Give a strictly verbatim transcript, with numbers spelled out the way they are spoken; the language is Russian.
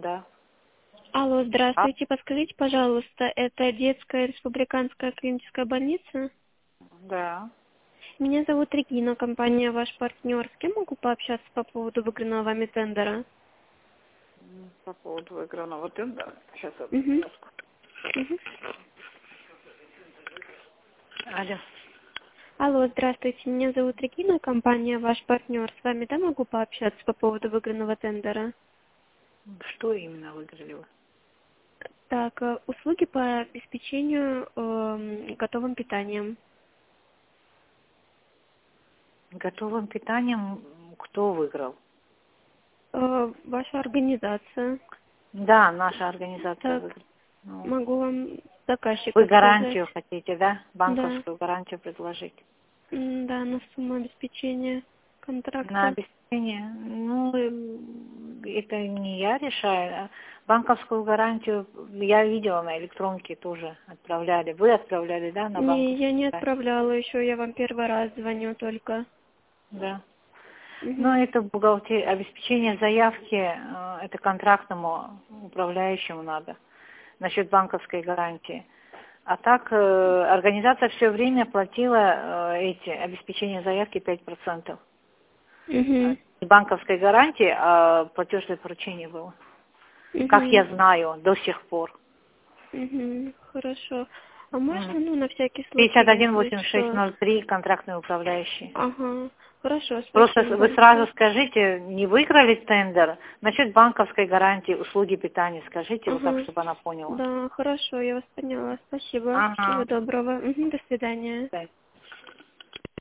да. Алло, А? здравствуйте. Подскажите, пожалуйста, это детская республиканская клиническая больница? Да. Меня зовут Регина, компания «Ваш партнер». С кем могу пообщаться по поводу выигранного вами тендера? М, По поводу выигранного тендера. Сейчас одну Угу. минутку. Угу. Алло. Алло, здравствуйте. Меня зовут Регина, компания «Ваш партнер». С вами, да, могу пообщаться по поводу выигранного тендера? Что именно выиграли вы? Так, э, услуги по обеспечению эм, готовым питанием. Готовым питанием кто выиграл? Э, Ваша организация. Да, наша организация Так, выиграла. Ну, могу вам вы заказчика сказать. гарантию хотите, да? Да. Банковскую гарантию предложить. М, Да, на сумму обеспечения На контракта. обеспечение, ну, эм, это не я решаю. а Банковскую гарантию я видела на электронке тоже отправляли. Вы отправляли, да, на Не, я банковскую не гарантию? отправляла еще, я вам первый раз звоню только. Да. Угу. Ну, это бухгалтер... обеспечение заявки, э, это контрактному управляющему надо насчет банковской гарантии. А так э, организация все время платила э, эти обеспечения заявки пять процентов. Угу. Не банковской гарантии, а платежное поручение было. Как я Угу. знаю, до сих пор. Угу. Хорошо. А Мгм. можно, ну, на всякий случай, пятьдесят один если восемьдесят шесть что? ноль три контрактный управляющий. Ага. Хорошо, Просто спасибо вы сразу большое. скажите, не выиграли тендер, насчет банковской гарантии, услуги питания, скажите, вот так, Ага. чтобы она поняла. Да, хорошо, я вас поняла. Спасибо. Всего Ага. доброго. Мгм, до свидания. Да.